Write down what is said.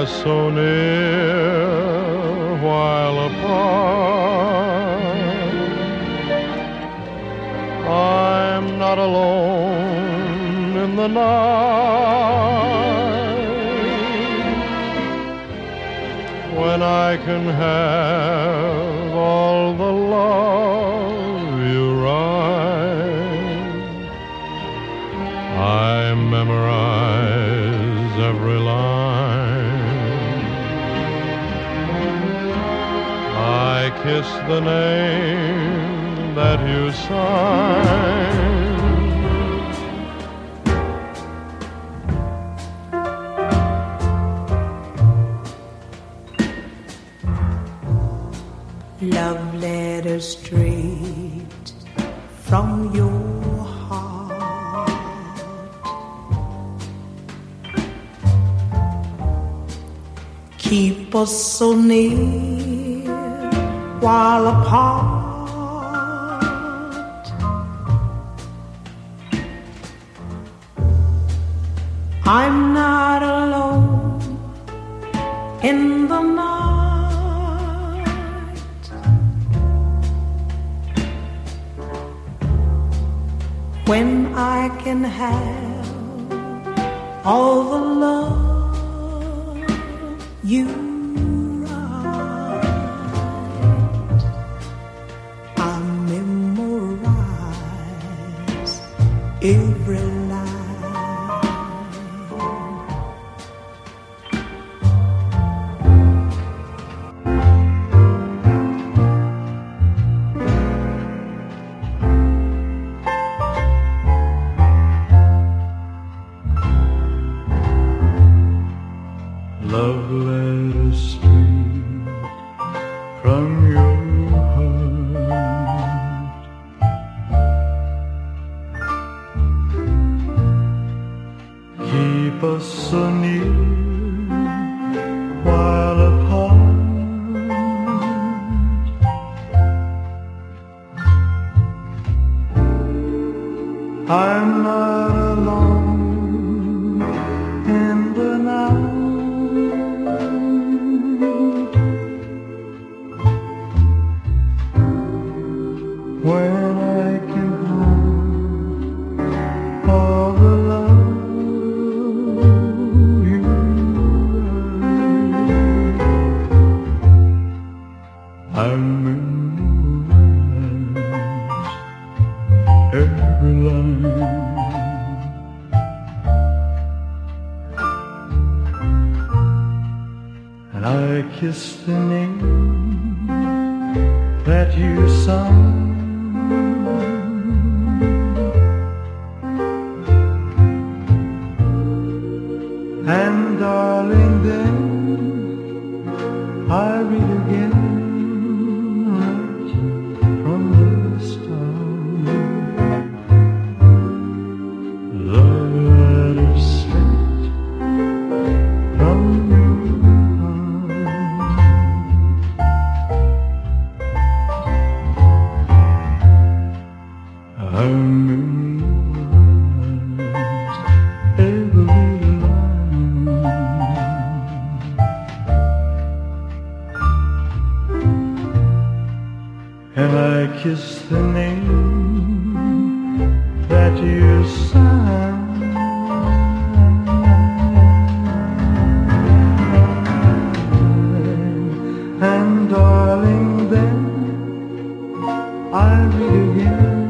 us so near while apart. I'm not alone in the night when I can have all the love you write. I memorize every line. I kiss the name that you sign. Love letters straight from your heart. Keep us so near while apart. I'm not alone in the night when I can have all the love you write. I memorize every line. Love letters straight from your heart. Keep us so near while apart. I'm not alone in the night when I can have all the love you write. I memorize every line. And I kiss the name that you signed. And darling, then I read again right from the start. Love letters straight from your heart. I memorize every line. And I kiss the name that you signed. And darling, then I read again